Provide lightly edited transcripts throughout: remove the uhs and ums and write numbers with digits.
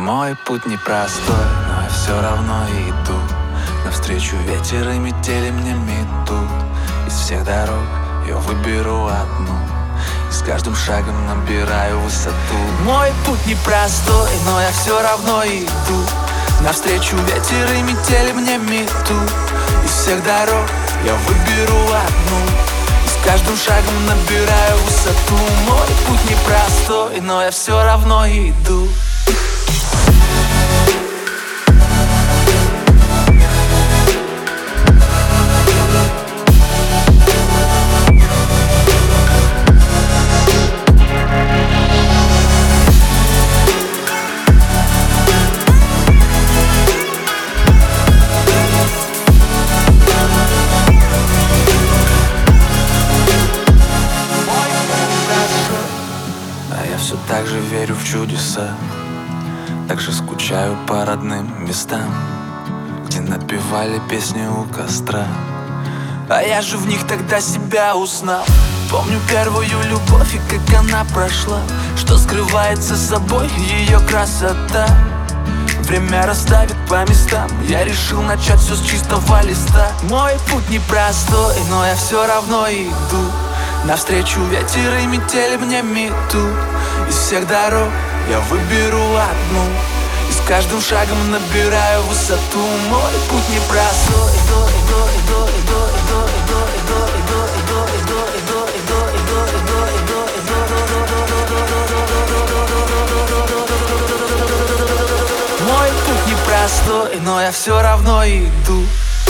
Мой путь непростой, но я все равно иду. Навстречу ветер и метели мне метут. Из всех дорог я выберу одну, и с каждым шагом набираю высоту. Мой путь непростой, но я все равно иду. Навстречу ветер и метели мне метут. Из всех дорог я выберу одну, и с каждым шагом набираю высоту. Мой путь непростой, но я все равно иду. Все так же верю в чудеса, так же скучаю по родным местам, где напевали песни у костра. А я же в них тогда себя узнал. Помню первую любовь и как она прошла, что скрывает за собой ее красота. Время расставит по местам, я решил начать все с чистого листа. Мой путь непростой, но я все равно иду. Навстречу ветер и метели мне метут. Из всех дорог я выберу одну, и с каждым шагом набираю высоту. Мой путь непростой. Мой путь непростой, но я все равно иду.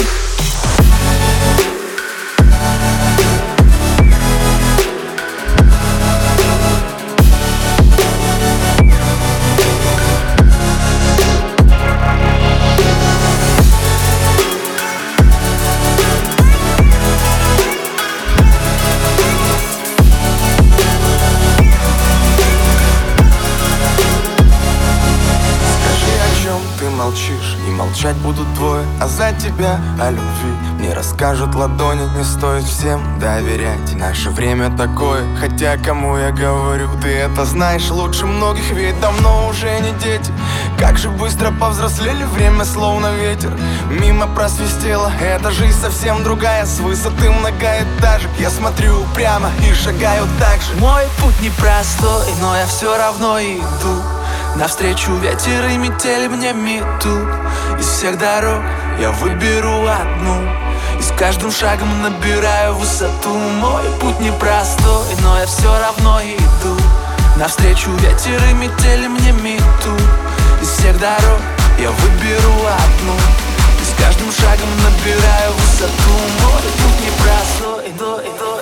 Молчишь, и молчать будут двое, а за тебя о любви мне расскажут ладони. Не стоит всем доверять, наше время такое. Хотя кому я говорю, ты это знаешь лучше многих, ведь давно уже не дети. Как же быстро повзрослели, время словно ветер мимо просвистело. Эта жизнь совсем другая, с высоты многоэтажек я смотрю прямо и шагаю так же. Мой путь непростой, но я все равно иду. Навстречу ветер и метели мне метут. Из всех дорог я выберу одну, и с каждым шагом набираю высоту. Мой путь непростой, но я все равно иду. Навстречу ветер и метели мне метут. Из всех дорог я выберу одну, и с каждым шагом набираю высоту. Мой путь непростой.